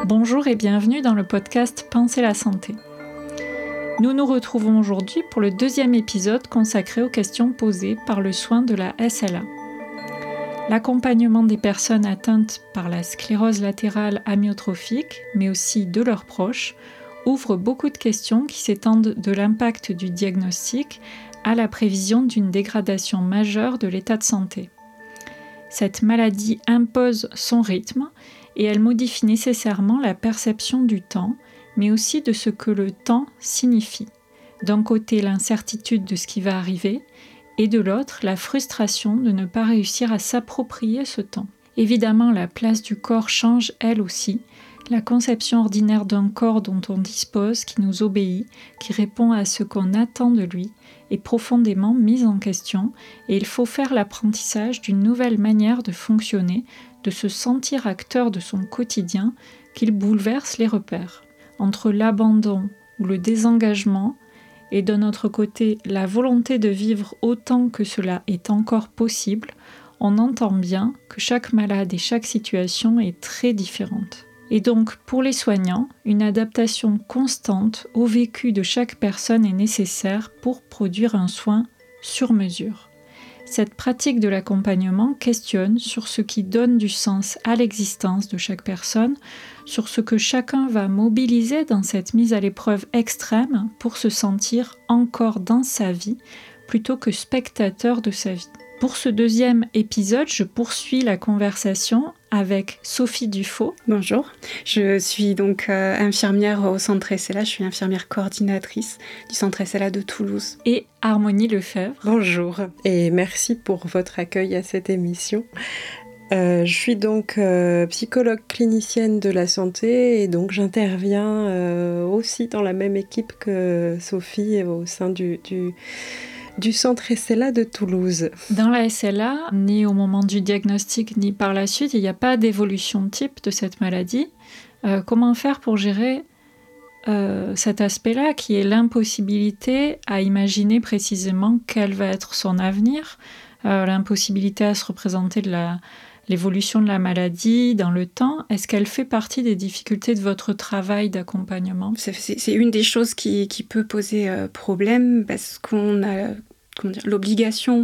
Bonjour et bienvenue dans le podcast Penser la santé. Nous nous retrouvons aujourd'hui pour le deuxième épisode consacré aux questions posées par le soin de la SLA. L'accompagnement des personnes atteintes par la sclérose latérale amyotrophique, mais aussi de leurs proches, ouvre beaucoup de questions qui s'étendent de l'impact du diagnostic à la prévision d'une dégradation majeure de l'état de santé. Cette maladie impose son rythme et elle modifie nécessairement la perception du temps, mais aussi de ce que le temps signifie. D'un côté, l'incertitude de ce qui va arriver, et de l'autre, la frustration de ne pas réussir à s'approprier ce temps. Évidemment, la place du corps change elle aussi. La conception ordinaire d'un corps dont on dispose, qui nous obéit, qui répond à ce qu'on attend de lui, est profondément mise en question et il faut faire l'apprentissage d'une nouvelle manière de fonctionner, de se sentir acteur de son quotidien, qu'il bouleverse les repères. Entre l'abandon ou le désengagement et d'un autre côté la volonté de vivre autant que cela est encore possible, on entend bien que chaque malade et chaque situation est très différente. Et donc, pour les soignants, une adaptation constante au vécu de chaque personne est nécessaire pour produire un soin sur mesure. Cette pratique de l'accompagnement questionne sur ce qui donne du sens à l'existence de chaque personne, sur ce que chacun va mobiliser dans cette mise à l'épreuve extrême pour se sentir encore dans sa vie plutôt que spectateur de sa vie. Pour ce deuxième épisode, je poursuis la conversation avec Sophie Dufaux. Bonjour, je suis donc infirmière au centre SLA, je suis infirmière coordinatrice du centre SLA de Toulouse. Et Harmonie Lefebvre. Bonjour et merci pour votre accueil à cette émission. Je suis donc psychologue clinicienne de la santé et donc j'interviens aussi dans la même équipe que Sophie au sein du centre SLA de Toulouse. Dans la SLA, ni au moment du diagnostic, ni par la suite, il n'y a pas d'évolution type de cette maladie. Comment faire pour gérer cet aspect-là, qui est l'impossibilité à imaginer précisément quel va être son avenir, l'impossibilité à se représenter de l'évolution de la maladie dans le temps? Est-ce qu'elle fait partie des difficultés de votre travail d'accompagnement? C'est une des choses qui peut poser problème parce qu'on a l'obligation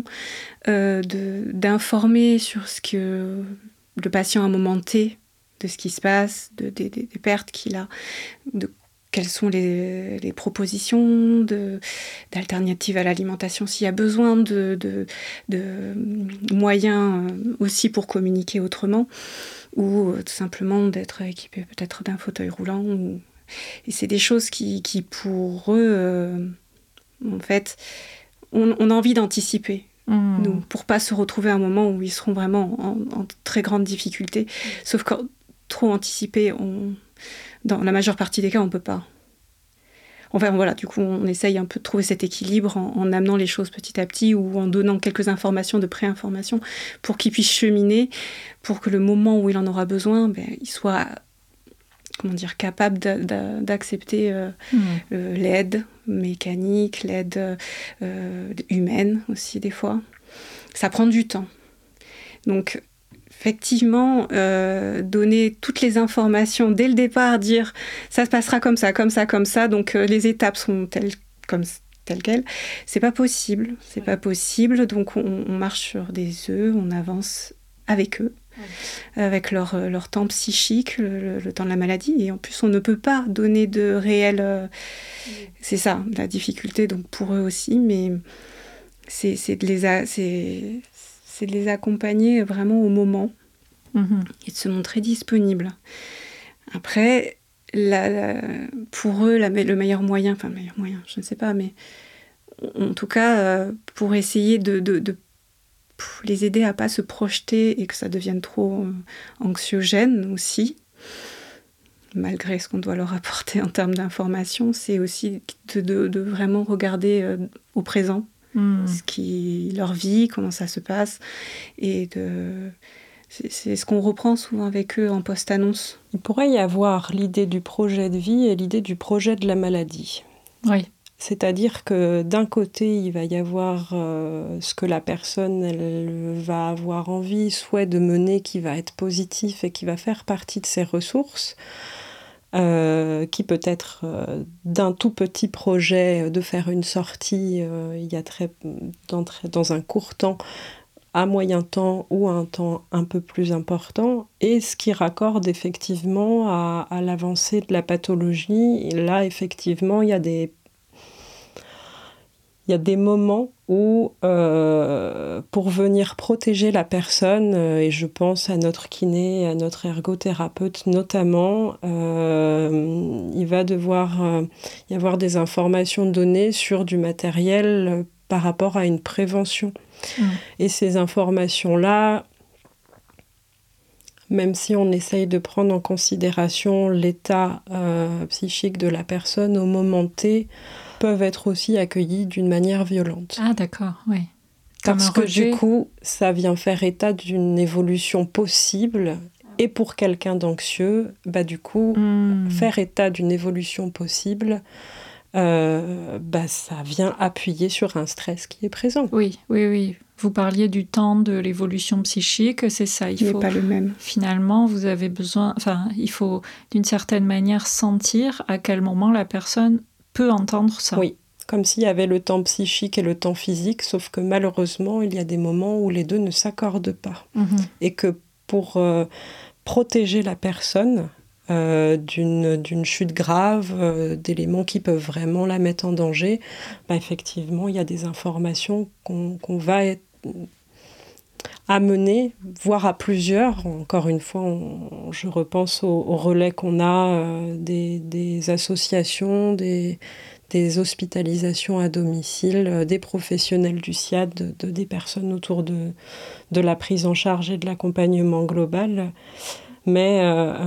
d'informer sur ce que le patient a un moment T, de ce qui se passe, des pertes qu'il a, de quelles sont les propositions d'alternatives à l'alimentation, s'il y a besoin de moyens aussi pour communiquer autrement, ou tout simplement d'être équipé peut-être d'un fauteuil roulant. Et c'est des choses qui pour eux, en fait, on a envie d'anticiper. Nous, pour pas se retrouver à un moment où ils seront vraiment en très grande difficulté. Sauf que trop anticiper, dans la majeure partie des cas, on peut pas. Enfin voilà, du coup, on essaye un peu de trouver cet équilibre en amenant les choses petit à petit ou en donnant quelques informations de pré-information pour qu'il puisse cheminer, pour que le moment où il en aura besoin, il soit capable d'accepter l'aide mécanique, l'aide humaine aussi des fois. Ça prend du temps. Donc, effectivement, donner toutes les informations dès le départ, dire ça se passera comme ça, donc les étapes sont telles quelles, c'est pas possible. C'est pas possible, donc on marche sur des œufs, on avance avec eux. Avec leur temps psychique, le temps de la maladie, et en plus on ne peut pas donner de réel c'est ça, la difficulté donc pour eux aussi, mais c'est de les accompagner vraiment au moment et de se montrer disponible. Après pour eux le meilleur moyen, je ne sais pas, mais en tout cas pour essayer de les aider à pas se projeter et que ça devienne trop anxiogène aussi, malgré ce qu'on doit leur apporter en termes d'information, c'est aussi de vraiment regarder au présent leur vie, comment ça se passe, et c'est ce qu'on reprend souvent avec eux en post-annonce. Il pourrait y avoir l'idée du projet de vie et l'idée du projet de la maladie. Oui. C'est-à-dire que d'un côté, il va y avoir ce que la personne elle va avoir envie, souhait de mener, qui va être positif et qui va faire partie de ses ressources. qui peut être d'un tout petit projet de faire une sortie dans un court temps, à moyen temps ou à un temps un peu plus important, et ce qui raccorde effectivement à l'avancée de la pathologie. Et là, effectivement, il y a des moments où, pour venir protéger la personne, et je pense à notre kiné, à notre ergothérapeute notamment, il va devoir y avoir des informations données sur du matériel par rapport à une prévention. Et ces informations-là, même si on essaye de prendre en considération l'état psychique de la personne au moment T, peuvent être aussi accueillis d'une manière violente. Ah d'accord, oui. Parce que du coup, ça vient faire état d'une évolution possible. Et pour quelqu'un d'anxieux, du coup, faire état d'une évolution possible, ça vient appuyer sur un stress qui est présent. Oui. Vous parliez du temps de l'évolution psychique, c'est ça. Il n'est pas le même. Finalement, vous avez besoin... il faut d'une certaine manière sentir à quel moment la personne peut entendre ça. Oui, comme s'il y avait le temps psychique et le temps physique, sauf que malheureusement, il y a des moments où les deux ne s'accordent pas. Et que pour protéger la personne d'une chute grave, d'éléments qui peuvent vraiment la mettre en danger, effectivement, il y a des informations qu'on va amener, voire à plusieurs. Encore une fois, je repense au relais qu'on a des associations, des hospitalisations à domicile, des professionnels du SIAD, des personnes autour de la prise en charge et de l'accompagnement global. Mais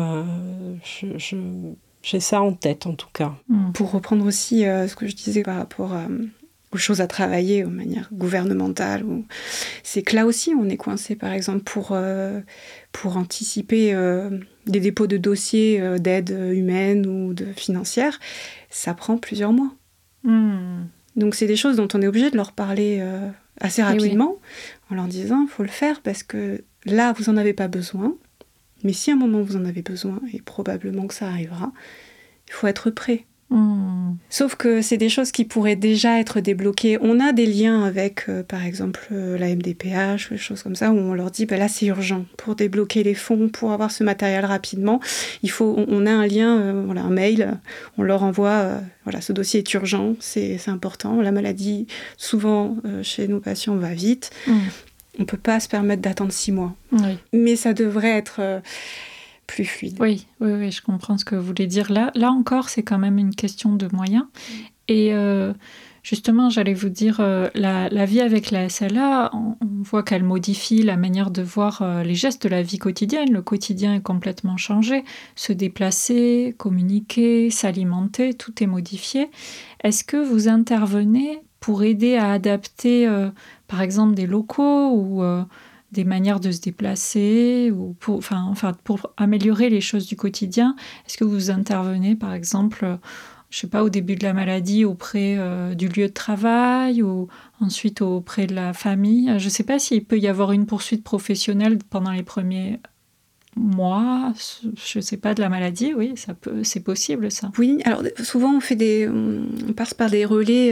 j'ai ça en tête, en tout cas. Pour reprendre aussi ce que je disais par rapport aux choses à travailler de manière gouvernementale, c'est que là aussi, on est coincé, par exemple, pour anticiper des dépôts de dossiers d'aide humaine ou financière. Ça prend plusieurs mois. Donc, c'est des choses dont on est obligé de leur parler assez rapidement, en leur disant, il faut le faire parce que là, vous n'en avez pas besoin. Mais si à un moment vous en avez besoin, et probablement que ça arrivera, il faut être prêt. Sauf que c'est des choses qui pourraient déjà être débloquées. On a des liens avec, par exemple, la MDPH, des choses comme ça, où on leur dit, là c'est urgent, pour débloquer les fonds, pour avoir ce matériel rapidement, on a un lien, un mail, on leur envoie, ce dossier est urgent, c'est important, la maladie, souvent, chez nos patients, va vite. On ne peut pas se permettre d'attendre 6 mois. Oui. Mais ça devrait être plus fluide. Oui, je comprends ce que vous voulez dire. Là encore, c'est quand même une question de moyens. Et justement, j'allais vous dire, la vie avec la SLA, on voit qu'elle modifie la manière de voir les gestes de la vie quotidienne. Le quotidien est complètement changé. Se déplacer, communiquer, s'alimenter, tout est modifié. Est-ce que vous intervenez pour aider à adapter, par exemple, des locaux ou des manières de se déplacer, ou pour améliorer les choses du quotidien? Est-ce que vous intervenez, par exemple, au début de la maladie, auprès du lieu de travail, ou ensuite auprès de la famille? Je ne sais pas s'il peut y avoir une poursuite professionnelle pendant les premiers mois, je sais pas, de la maladie. Oui, c'est possible, ça. Oui, alors souvent on passe par des relais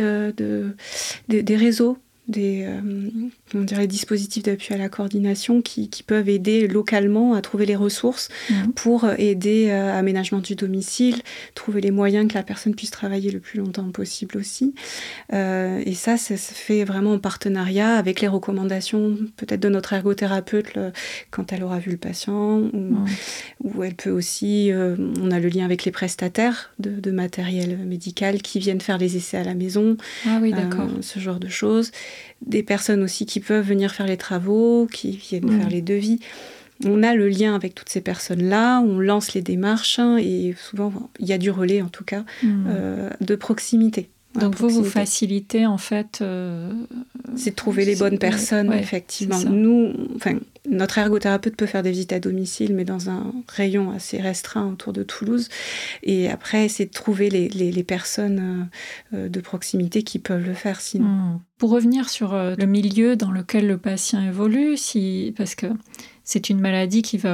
des réseaux, des dispositifs d'appui à la coordination qui peuvent aider localement à trouver les ressources pour aider à l'aménagement du domicile, trouver les moyens que la personne puisse travailler le plus longtemps possible aussi. Et ça se fait vraiment en partenariat avec les recommandations peut-être de notre ergothérapeute quand elle aura vu le patient, ou elle peut aussi, on a le lien avec les prestataires de matériel médical qui viennent faire les essais à la maison, ce genre de choses. Des personnes aussi qui peuvent venir faire les travaux, qui viennent faire les devis. On a le lien avec toutes ces personnes-là, on lance les démarches, et souvent, il y a du relais, en tout cas, de proximité. Donc vous facilitez, en fait... c'est de trouver les bonnes personnes, effectivement. Notre ergothérapeute peut faire des visites à domicile, mais dans un rayon assez restreint autour de Toulouse. Et après, c'est de trouver les personnes de proximité qui peuvent le faire, sinon. Pour revenir sur le milieu dans lequel le patient évolue, parce que c'est une maladie qui va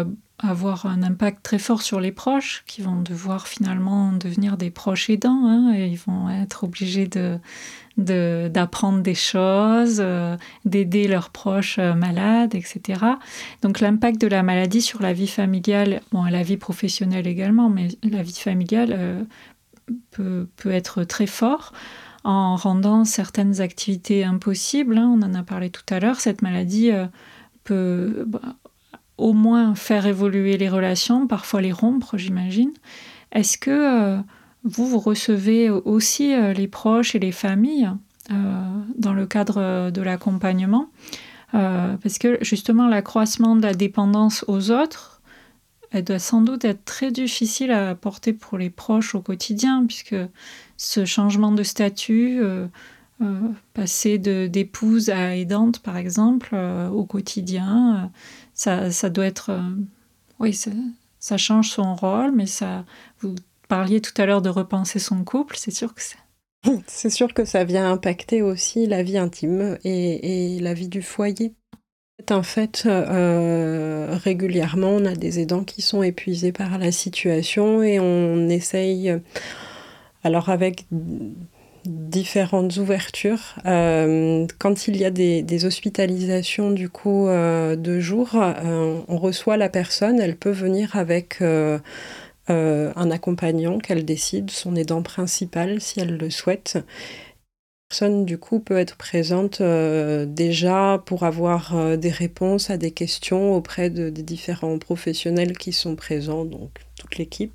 avoir un impact très fort sur les proches, qui vont devoir finalement devenir des proches aidants, hein, et ils vont être obligés d'apprendre des choses, d'aider leurs proches malades, etc. Donc l'impact de la maladie sur la vie familiale, bon, la vie professionnelle également, mais la vie familiale peut être très fort en rendant certaines activités impossibles, hein, on en a parlé tout à l'heure. Cette maladie peut au moins faire évoluer les relations, parfois les rompre, j'imagine. Est-ce que vous recevez aussi les proches et les familles dans le cadre de l'accompagnement, parce que justement l'accroissement de la dépendance aux autres, elle doit sans doute être très difficile à porter pour les proches au quotidien, puisque ce changement de statut, passer d'épouse à aidante par exemple, au quotidien, ça doit être... oui, ça change son rôle, mais vous parliez tout à l'heure de repenser son couple, c'est sûr que c'est... C'est sûr que ça vient impacter aussi la vie intime et la vie du foyer. C'est un fait, régulièrement, on a des aidants qui sont épuisés par la situation et on essaye, alors avec différentes ouvertures, quand il y a des hospitalisations du coup de jour, on reçoit la personne, elle peut venir avec un accompagnant qu'elle décide, son aidant principal si elle le souhaite. La personne du coup peut être présente déjà pour avoir des réponses à des questions auprès des différents professionnels qui sont présents, donc toute l'équipe.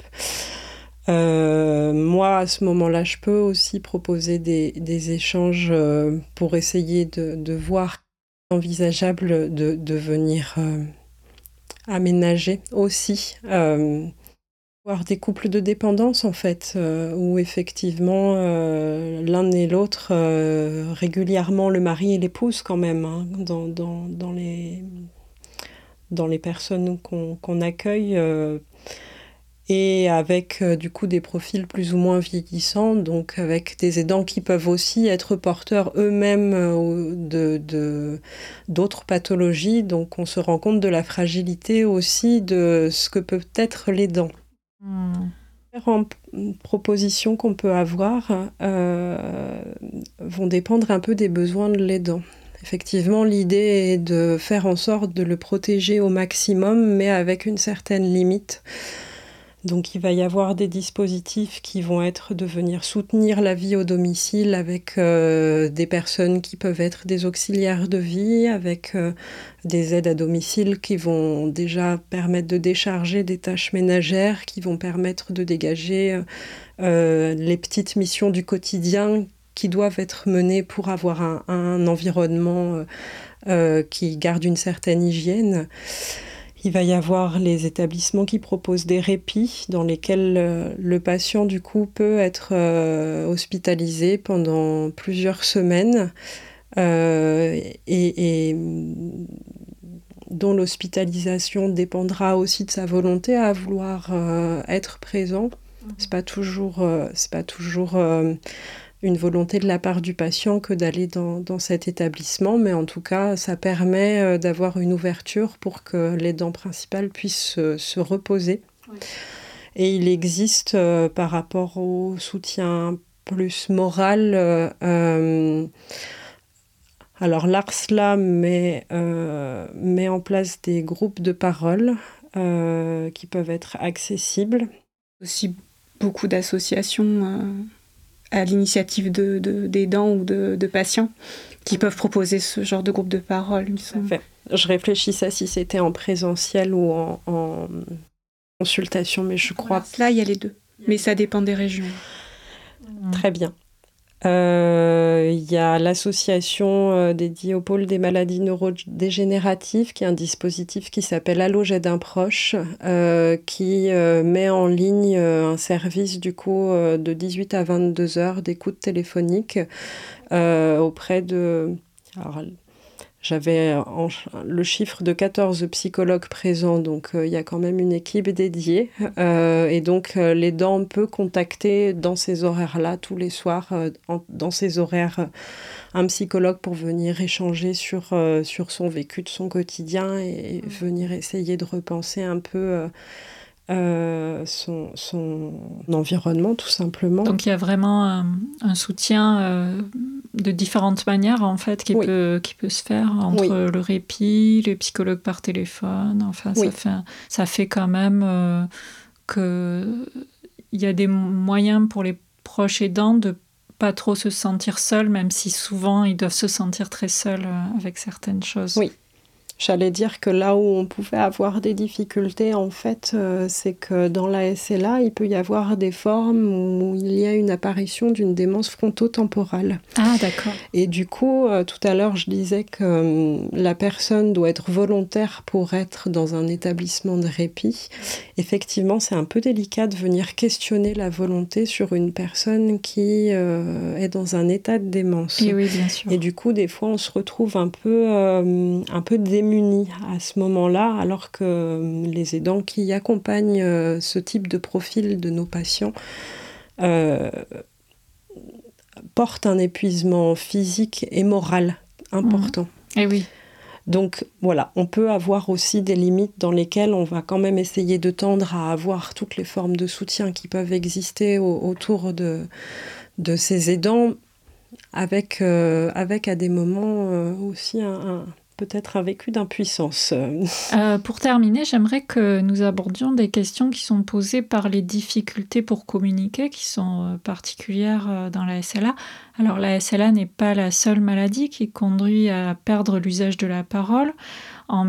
Moi, à ce moment-là, je peux aussi proposer des échanges pour essayer de voir envisageable de venir aménager aussi. Voir des couples de dépendance, en fait, où effectivement, l'un et l'autre, régulièrement, le mari et l'épouse quand même, hein, dans les personnes qu'on accueille, et avec du coup des profils plus ou moins vieillissants, donc avec des aidants qui peuvent aussi être porteurs eux-mêmes d'autres pathologies, donc on se rend compte de la fragilité aussi de ce que peut être l'aidant. Différentes propositions qu'on peut avoir vont dépendre un peu des besoins de l'aidant. Effectivement, l'idée est de faire en sorte de le protéger au maximum, mais avec une certaine limite. Donc il va y avoir des dispositifs qui vont être de venir soutenir la vie au domicile avec des personnes qui peuvent être des auxiliaires de vie, avec des aides à domicile qui vont déjà permettre de décharger des tâches ménagères, qui vont permettre de dégager les petites missions du quotidien qui doivent être menées pour avoir un environnement qui garde une certaine hygiène. Il va y avoir les établissements qui proposent des répits dans lesquels le patient, du coup, peut être hospitalisé pendant plusieurs semaines et dont l'hospitalisation dépendra aussi de sa volonté à vouloir être présent. C'est pas toujours une volonté de la part du patient que d'aller dans cet établissement, mais en tout cas, ça permet d'avoir une ouverture pour que l'aidant principal puisse se reposer. Oui. Et il existe, par rapport au soutien plus moral, alors l'ARSLA met en place des groupes de parole qui peuvent être accessibles. Aussi beaucoup d'associations à l'initiative d'aidants ou de patients qui peuvent proposer ce genre de groupe de parole. Je réfléchissais si c'était en présentiel ou en consultation, mais je crois... Là, il y a les deux, mais ça dépend des régions. Très bien. Il y a l'association dédiée au pôle des maladies neurodégénératives, qui est un dispositif qui s'appelle Allô, j'aide un proche, qui met en ligne un service du coup de 18 à 22 heures d'écoute téléphonique auprès de... Alors, J'avais le chiffre de 14 psychologues présents, donc il y a quand même une équipe dédiée. Et donc l'aidant peut contacter dans ces horaires-là, tous les soirs, dans ces horaires, un psychologue pour venir échanger sur son vécu de son quotidien et venir essayer de repenser un peu son environnement, tout simplement. Donc il y a vraiment un soutien de différentes manières, en fait, qui peut se faire entre le répit, les psychologues par téléphone. Enfin, ça fait quand même qu'il y a des moyens pour les proches aidants de pas trop se sentir seuls, même si souvent ils doivent se sentir très seuls avec certaines choses. Oui. J'allais dire que là où on pouvait avoir des difficultés, en fait, c'est que dans la SLA, il peut y avoir des formes où il y a une apparition d'une démence frontotemporale. Ah, d'accord. Et du coup, tout à l'heure, je disais que la personne doit être volontaire pour être dans un établissement de répit. Effectivement, c'est un peu délicat de venir questionner la volonté sur une personne qui est dans un état de démence. Et oui, bien sûr. Et du coup, des fois, on se retrouve un peu démunis à ce moment-là, alors que les aidants qui accompagnent ce type de profil de nos patients portent un épuisement physique et moral important. Et oui. Donc voilà, on peut avoir aussi des limites dans lesquelles on va quand même essayer de tendre à avoir toutes les formes de soutien qui peuvent exister autour de ces aidants, avec à des moments aussi peut-être un vécu d'impuissance. Pour terminer, j'aimerais que nous abordions des questions qui sont posées par les difficultés pour communiquer, qui sont particulières dans la SLA. Alors la SLA n'est pas la seule maladie qui conduit à perdre l'usage de la parole. En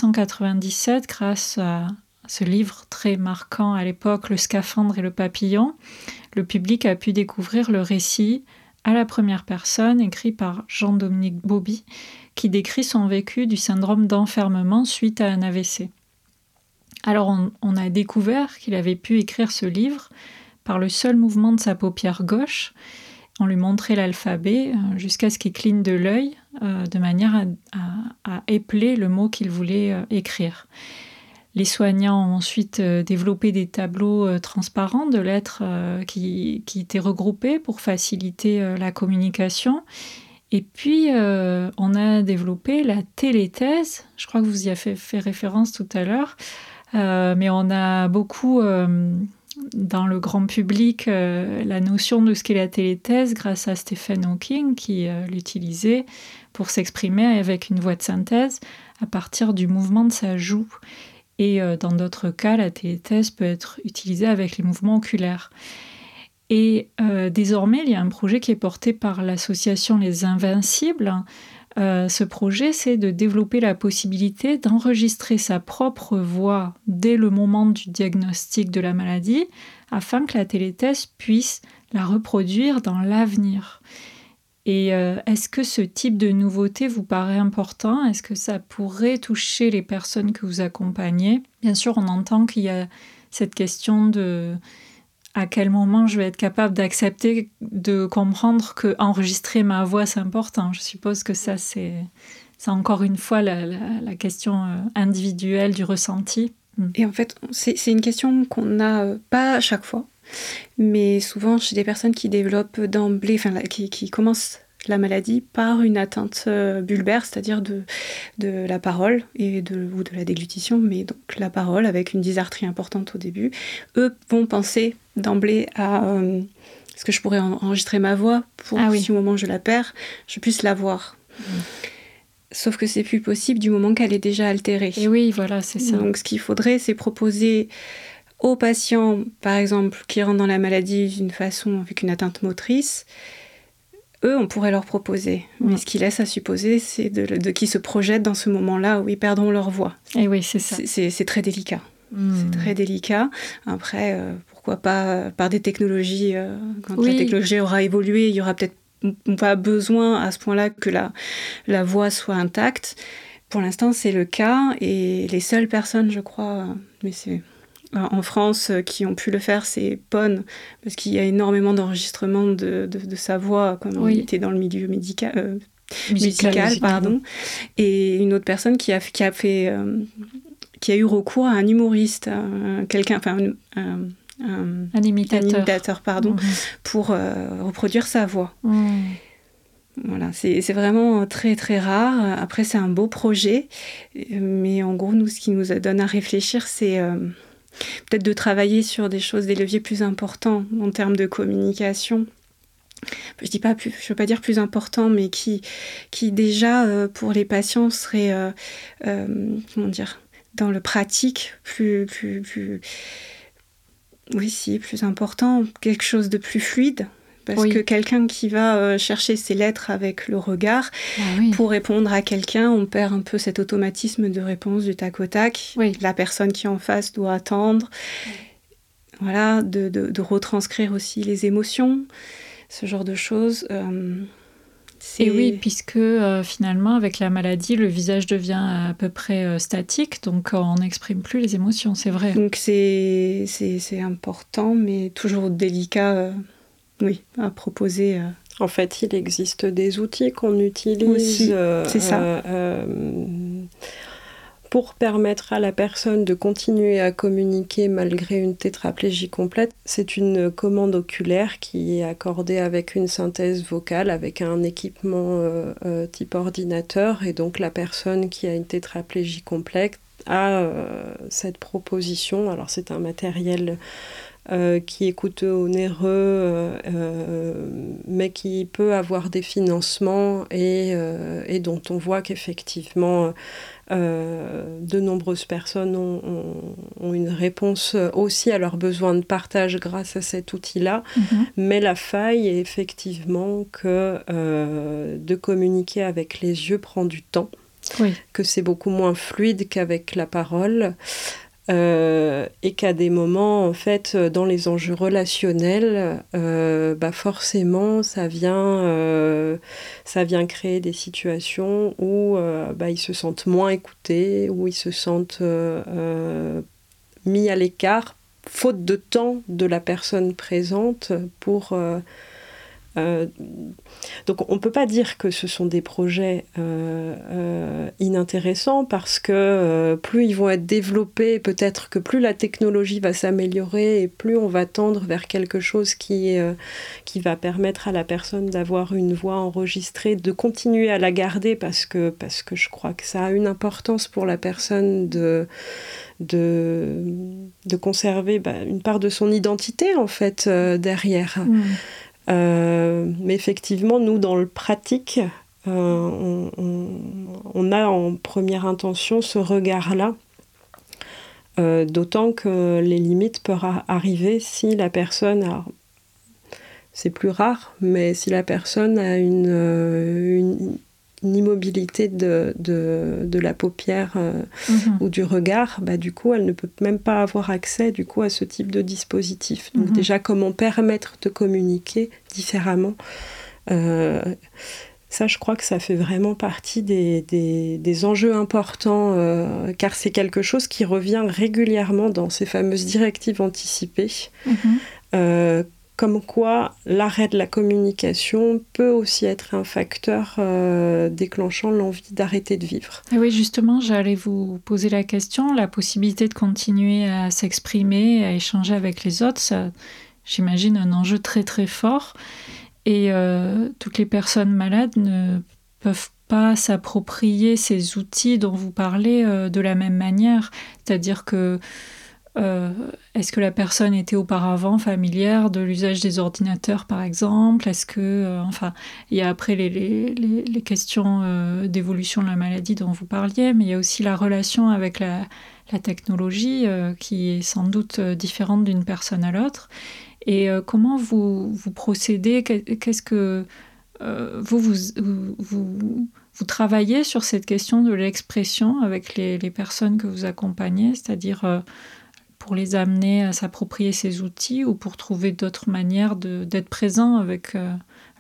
1997, grâce à ce livre très marquant à l'époque, Le scaphandre et le papillon, le public a pu découvrir le récit à la première personne, écrit par Jean-Dominique Bauby, qui décrit son vécu du syndrome d'enfermement suite à un AVC. Alors on a découvert qu'il avait pu écrire ce livre par le seul mouvement de sa paupière gauche. On lui montrait l'alphabet jusqu'à ce qu'il cligne de l'œil, de manière à épeler le mot qu'il voulait écrire. Les soignants ont ensuite développé des tableaux transparents de lettres qui étaient regroupés pour faciliter la communication. Et puis, on a développé la téléthèse. Je crois que vous y avez fait référence tout à l'heure. Mais on a beaucoup, dans le grand public, la notion de ce qu'est la téléthèse grâce à Stephen Hawking, qui l'utilisait pour s'exprimer avec une voix de synthèse à partir du mouvement de sa joue. Et dans d'autres cas, la téléthèse peut être utilisée avec les mouvements oculaires. Et désormais, il y a un projet qui est porté par l'association Les Invincibles. Ce projet, c'est de développer la possibilité d'enregistrer sa propre voix dès le moment du diagnostic de la maladie, afin que la téléthèse puisse la reproduire dans l'avenir. Et est-ce que ce type de nouveauté vous paraît important ? Est-ce que ça pourrait toucher les personnes que vous accompagnez ? Bien sûr, on entend qu'il y a cette question de à quel moment je vais être capable d'accepter, de comprendre qu'enregistrer ma voix, c'est important. Je suppose que ça, c'est encore une fois la question individuelle du ressenti. Et en fait, c'est une question qu'on n'a pas à chaque fois, mais souvent chez des personnes qui développent d'emblée, qui commencent la maladie par une atteinte bulbaire, c'est-à-dire de la parole ou de la déglutition, mais donc la parole avec une dysarthrie importante au début. Eux vont penser d'emblée à est-ce que je pourrais enregistrer ma voix pour si au moment où je la perds, je puisse la voir. Sauf que c'est plus possible du moment qu'elle est déjà altérée. Et oui, voilà, c'est ça. Donc ce qu'il faudrait, c'est proposer aux patients, par exemple, qui rentrent dans la maladie d'une façon avec une atteinte motrice, eux, on pourrait leur proposer. Mais ce qui laisse à supposer, c'est de qu'ils se projettent dans ce moment-là où ils perdront leur voix. Et oui, c'est ça. C'est très délicat. C'est très délicat. Après, pourquoi pas par des technologies, quand la technologie aura évolué, il y aura peut-être pas besoin à ce point-là que la voix soit intacte. Pour l'instant, c'est le cas. Et les seules personnes, je crois, mais c'est en France, qui ont pu le faire, c'est Pone, parce qu'il y a énormément d'enregistrements de sa voix, comme il était dans le milieu médical, musicale, pardon, et une autre personne qui a eu recours à un humoriste, un imitateur, pour reproduire sa voix. Voilà, c'est vraiment très très rare. Après, c'est un beau projet, mais en gros, nous, ce qui nous donne à réfléchir, c'est peut-être de travailler sur des leviers plus importants en termes de communication. Je veux pas dire plus importants, mais qui déjà pour les patients seraient dans le pratique plus important, quelque chose de plus fluide. Parce que quelqu'un qui va chercher ses lettres avec le regard, pour répondre à quelqu'un, on perd un peu cet automatisme de réponse du tac au tac. La personne qui est en face doit attendre. Voilà, de retranscrire aussi les émotions, ce genre de choses. Et oui, puisque finalement, avec la maladie, le visage devient à peu près statique, donc on n'exprime plus les émotions, c'est vrai. Donc c'est important, mais toujours délicat. À proposer. En fait, il existe des outils qu'on utilise aussi, c'est ça. Pour permettre à la personne de continuer à communiquer malgré une tétraplégie complète. C'est une commande oculaire qui est accordée avec une synthèse vocale, avec un équipement type ordinateur. Et donc la personne qui a une tétraplégie complète a cette proposition. Alors c'est un matériel qui est coûteux, onéreux, mais qui peut avoir des financements et dont on voit qu'effectivement de nombreuses personnes ont une réponse aussi à leurs besoins de partage grâce à cet outil-là. Mais la faille est effectivement que de communiquer avec les yeux prend du temps, que c'est beaucoup moins fluide qu'avec la parole. Et qu'à des moments, en fait, dans les enjeux relationnels, forcément, ça vient créer des situations où ils se sentent moins écoutés, où ils se sentent mis à l'écart, faute de temps de la personne présente pour... Donc on ne peut pas dire que ce sont des projets inintéressants parce que plus ils vont être développés, peut-être que plus la technologie va s'améliorer et plus on va tendre vers quelque chose qui va permettre à la personne d'avoir une voix enregistrée, de continuer à la garder parce que je crois que ça a une importance pour la personne de conserver une part de son identité en fait derrière. Mais effectivement, nous, dans le pratique, on a en première intention ce regard-là, d'autant que les limites peuvent arriver si la personne a... C'est plus rare, mais si la personne a une immobilité de la paupière ou du regard, du coup, elle ne peut même pas avoir accès du coup, à ce type de dispositif. Donc déjà, comment permettre de communiquer différemment ça, je crois que ça fait vraiment partie des enjeux importants, car c'est quelque chose qui revient régulièrement dans ces fameuses directives anticipées. Comme quoi l'arrêt de la communication peut aussi être un facteur déclenchant l'envie d'arrêter de vivre. Et oui, justement, j'allais vous poser la question, la possibilité de continuer à s'exprimer, à échanger avec les autres, ça, j'imagine, un enjeu très très fort. Et toutes les personnes malades ne peuvent pas s'approprier ces outils dont vous parlez de la même manière. C'est-à-dire que est-ce que la personne était auparavant familière de l'usage des ordinateurs, par exemple ? Est-ce que, il y a après les questions d'évolution de la maladie dont vous parliez, mais il y a aussi la relation avec la technologie qui est sans doute différente d'une personne à l'autre. Et comment vous procédez ? Qu'est-ce que vous travaillez sur cette question de l'expression avec les personnes que vous accompagnez, c'est-à-dire pour les amener à s'approprier ces outils ou pour trouver d'autres manières d'être présent avec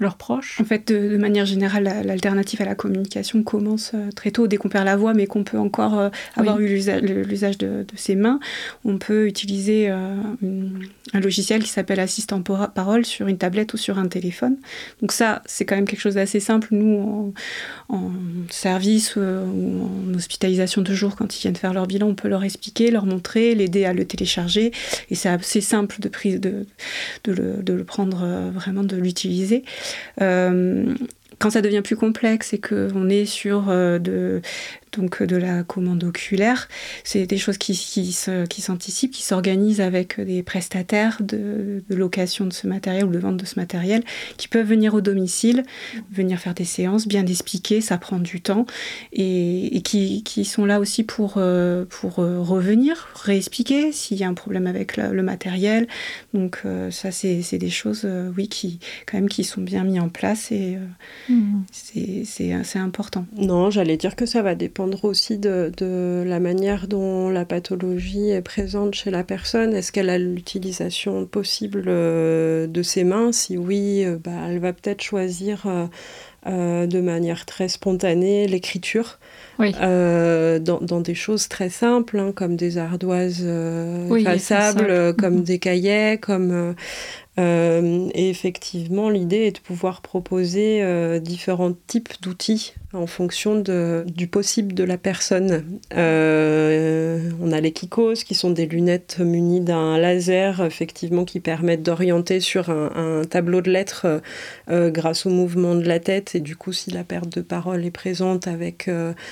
leurs proches? En fait, de manière générale, l'alternative à la communication commence très tôt, dès qu'on perd la voix, mais qu'on peut encore avoir eu l'usage de ses mains. On peut utiliser un logiciel qui s'appelle Assistant Parole sur une tablette ou sur un téléphone. Donc ça, c'est quand même quelque chose d'assez simple. Nous, en service ou en hospitalisation de jour, quand ils viennent faire leur bilan, on peut leur expliquer, leur montrer, l'aider à le télécharger. Et c'est assez simple de le prendre, vraiment de l'utiliser. Quand ça devient plus complexe et qu'on est sur de la commande oculaire, c'est des choses qui s'anticipent, qui s'organisent avec des prestataires de location de ce matériel ou de vente de ce matériel, qui peuvent venir au domicile, venir faire des séances, bien expliquer, ça prend du temps, et qui sont là aussi pour revenir, réexpliquer s'il y a un problème avec le matériel. Donc ça, c'est des choses, qui sont bien mises en place, et c'est assez important. Non, j'allais dire que ça va dépendre aussi de la manière dont la pathologie est présente chez la personne. Est-ce qu'elle a l'utilisation possible de ses mains? Si oui, elle va peut-être choisir de manière très spontanée l'écriture, dans des choses très simples, comme des ardoises effaçables, comme des cahiers, comme... et effectivement, l'idée est de pouvoir proposer différents types d'outils en fonction du possible de la personne. On a les Kikos, qui sont des lunettes munies d'un laser, effectivement, qui permettent d'orienter sur un tableau de lettres grâce au mouvement de la tête. Et du coup, si la perte de parole est présente avec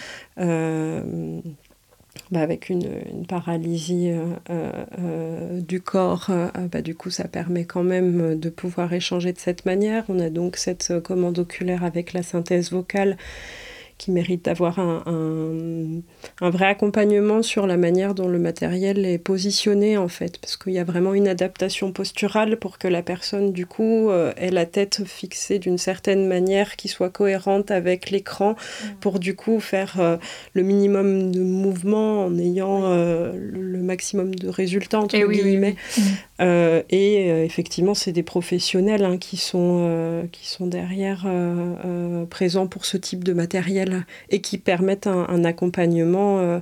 une paralysie du corps, du coup ça permet quand même de pouvoir échanger de cette manière. On a donc cette commande oculaire avec la synthèse vocale qui mérite d'avoir un vrai accompagnement sur la manière dont le matériel est positionné, en fait, parce qu'il y a vraiment une adaptation posturale pour que la personne, du coup, ait la tête fixée d'une certaine manière qui soit cohérente avec l'écran, pour, du coup, faire le minimum de mouvement en ayant le maximum de résultats, entre guillemets. Effectivement, c'est des professionnels qui sont derrière présents pour ce type de matériel et qui permettent un accompagnement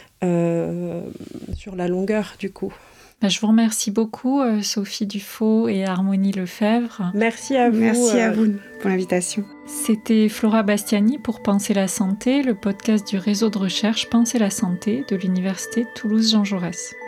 sur la longueur, du coup. Je vous remercie beaucoup, Sophie Dufaux et Harmonie Lefebvre. Merci à vous. Merci à vous pour l'invitation. C'était Flora Bastiani pour Penser la santé, le podcast du réseau de recherche Penser la santé de l'Université Toulouse Jean Jaurès.